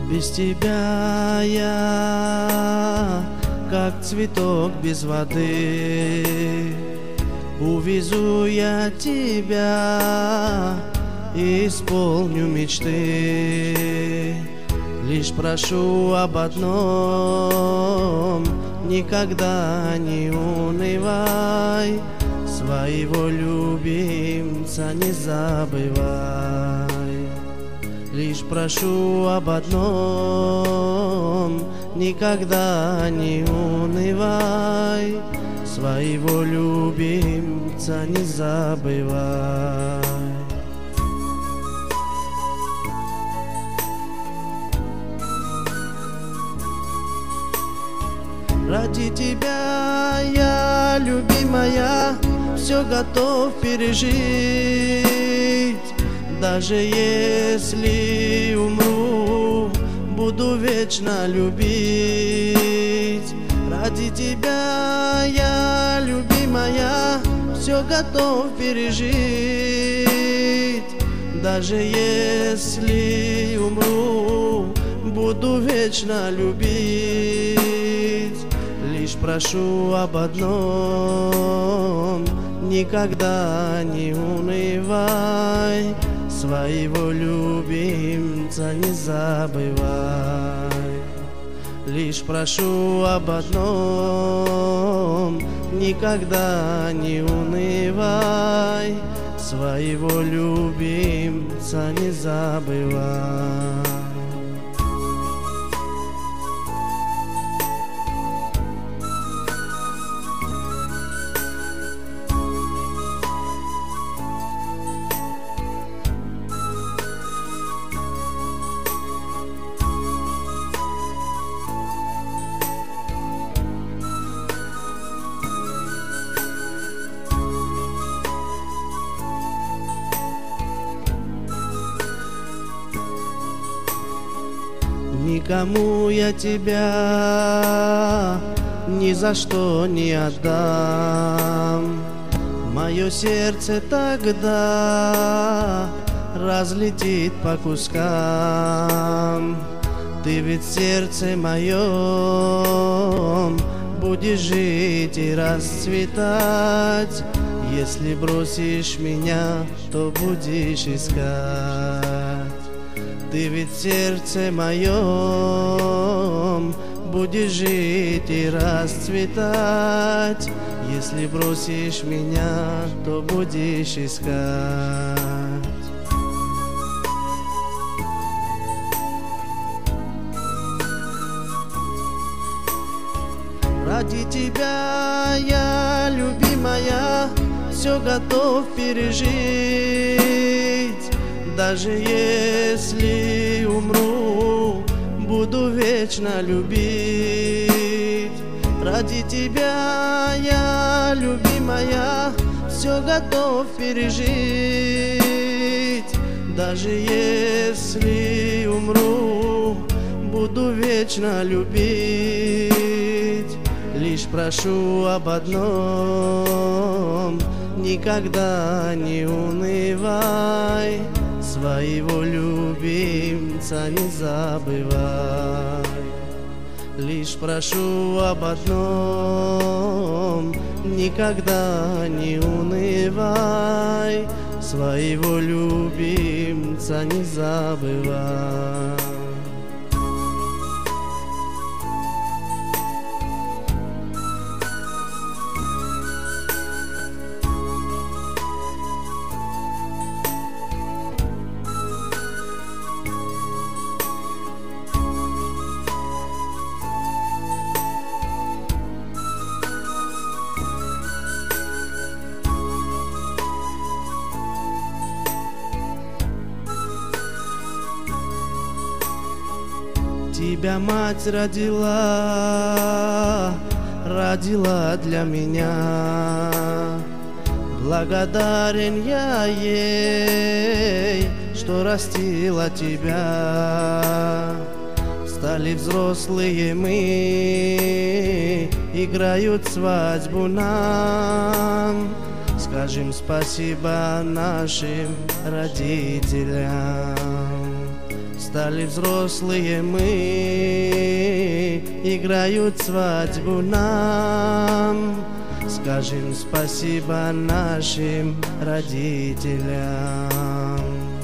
Без тебя я, как цветок без воды. Увезу я тебя и исполню мечты. Лишь прошу об одном: никогда не унывай, своего любимца не забывай. Лишь прошу об одном: никогда не унывай, своего любимца не забывай. Ради тебя я, любимая, все готов пережить. Даже если умру, буду вечно любить. Ради тебя я, любимая, все готов пережить. Даже если умру, буду вечно любить. Лишь прошу об одном: никогда не унывай, своего любимца не забывай. Лишь прошу об одном: никогда не унывай, своего любимца не забывай. Никому я тебя ни за что не отдам. Мое сердце тогда разлетит по кускам. Ты ведь в сердце моем будешь жить и расцветать. Если бросишь меня, то будешь искать. Ты ведь в сердце моем будешь жить и расцветать. Если бросишь меня, то будешь искать. Ради тебя я, любимая, все готов пережить. Даже если умру, буду вечно любить. Ради тебя я, любимая, все готов пережить. Даже если умру, буду вечно любить. Лишь прошу об одном: никогда не унывай, своего любимца не забывай. Лишь прошу об одном: никогда не унывай, своего любимца не забывай. Тебя мать родила для меня. Благодарен я ей, что растила тебя. Стали взрослые мы, играют свадьбу нам. Скажем спасибо нашим родителям. Стали взрослые мы, играют свадьбу нам. Скажем спасибо нашим родителям.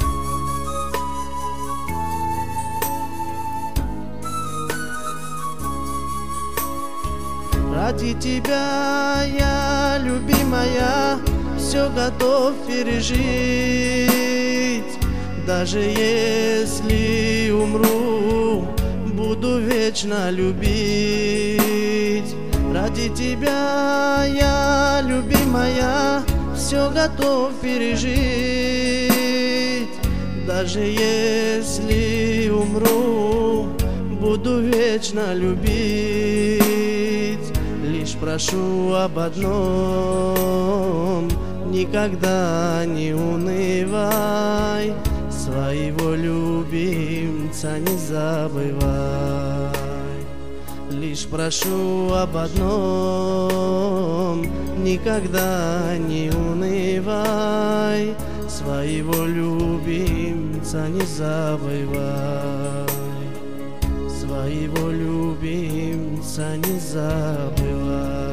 Ради тебя я, любимая, все готов пережить. Даже если умру, буду вечно любить. Ради тебя я, любимая, все готов пережить. Даже если умру, буду вечно любить. Лишь прошу об одном: никогда не унывай, своего любимца не забывай. Лишь прошу об одном: никогда не унывай, своего любимца не забывай. Своего любимца не забывай.